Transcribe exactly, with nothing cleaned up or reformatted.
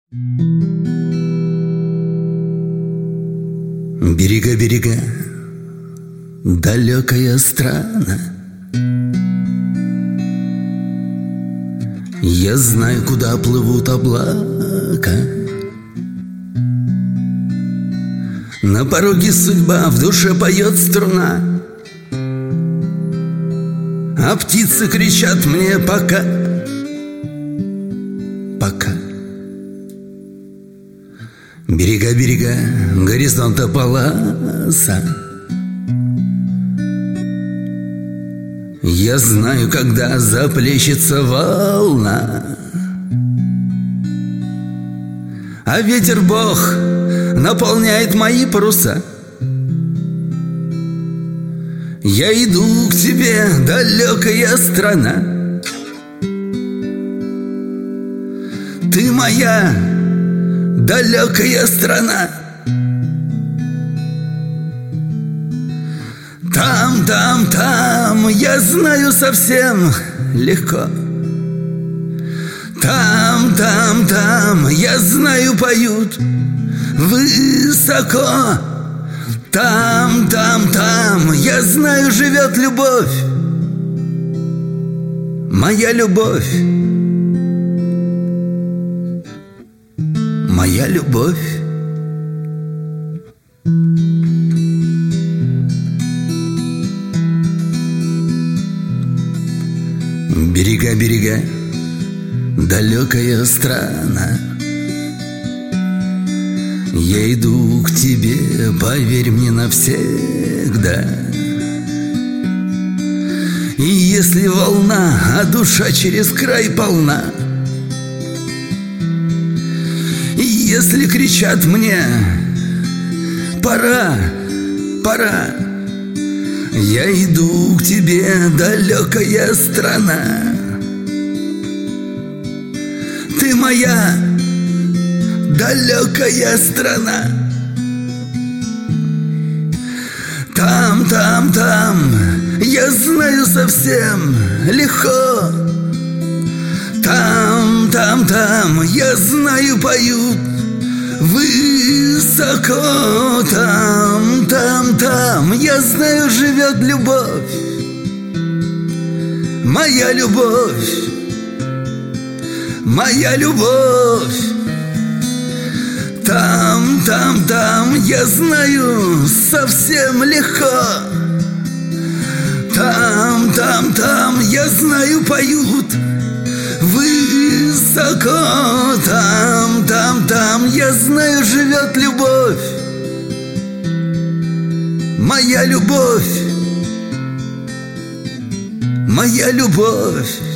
Берега, берега, далекая страна. Я знаю, куда плывут облака. На пороге судьба, в душе поет струна, а птицы кричат мне пока, пока. Берега, берега, горизонта полоса. Я знаю, когда заплещется волна, а ветер Бог наполняет мои паруса. Я иду к тебе, далекая страна. Ты моя далекая страна. Там, там, там, я знаю, совсем легко. Там, там, там, я знаю, поют высоко. Там, там, там, я знаю, живет любовь, моя любовь, моя любовь. Берега, берега, далекая страна. Я иду к тебе, поверь мне навсегда. И если волна, а душа через край полна, и если кричат мне пора, пора, я иду к тебе, далекая страна. Ты моя далекая страна. Там, там, там, я знаю, совсем легко. Там, там, там, я знаю, поют высоко. Там, там, там, я знаю, живет любовь, моя любовь, моя любовь. Там, там, там, я знаю, совсем легко. Там, там, там, я знаю, поют высоко. Там, там, там, я знаю, живет любовь, моя любовь, моя любовь.